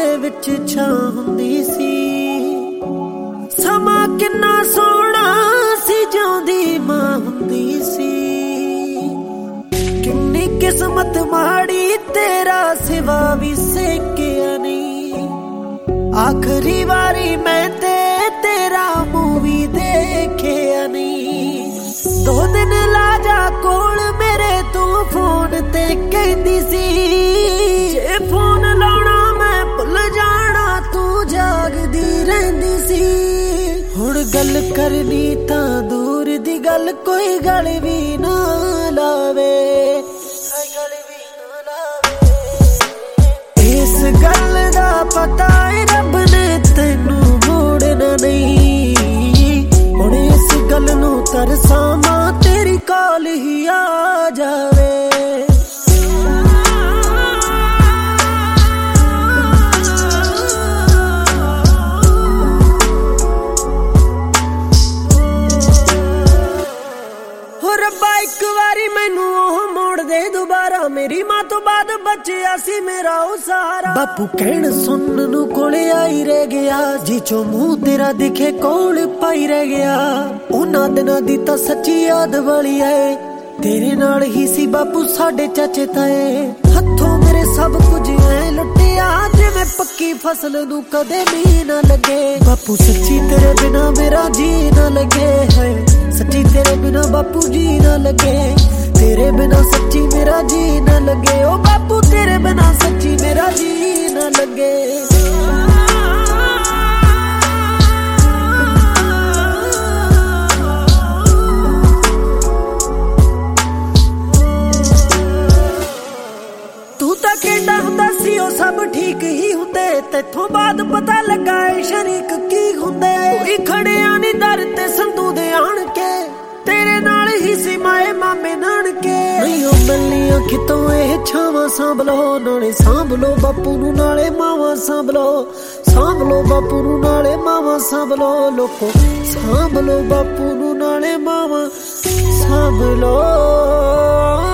विच छां हुंदी सी। समा किन्ना सोहना सी जिउंदी मां हुंदी सी। किन्नी किस्मत माड़ी तेरा सिवा भी सेकिया नहीं। आखिरी वारी मैं तेरा मूवी देखिया नहीं। 2 दिन ला जा कोल मेरे तू फोन ते कहदी सी। जे फोन लाउणा मैं भुल जाना तू जागदी रहिंदी सी। हुण गल करनी तां दूर दी गल कोई गल भी ना लावे। इस गल दा पता है रब ने तैनू मोड़ना नहीं। हुण इस गल नू तरसा मां तेरी कॉल ही आ जावे। रब्बा एक बारी मैनू ओह मोड़ दे दुबारा। मेरी मां तो बाद बचिया सी मेरा ओ सहारा। बापू कहण सुनन नू कोले आई रह गया। जी चो मुंह तेरा दिखे कोल पाई रह गया। उन्हां दिनां दी तां सच्ची याद वाली है। तेरे नाल ही सी बापू साडे चाचे ताए। हथों मेरे सब कुछ है लुटिया जिवें पक्की फसल नू कदे भी ना लगे। बापू सच्ची तेरे बिना मेरा जी ना लगे है। सच्ची तेरे बिना बापू जी ना लगे। तेरे बिना सच्ची मेरा जी ना लगे। ओ बापू तेरे बिना सच्ची मेरा जी ना लगे। तू तां कहंदा हुंदा सी ओ सब ठीक ही हुंदे। तैथों बाद पता लगा है शरीक की हुंदे। कोई खड़िया नी दर ते संधू दे आण के। तेरे नाल ही सी माए मामे नानके। नहीं ओ मिलनियां कितों एह छावां सांभलो। नाले सांभलो बापू नू नाले मावां सांभलो। सांभलो बापू नू नाले मावां सांभलो। लोको सांभलो बापू नू नाले मावां सांभलो।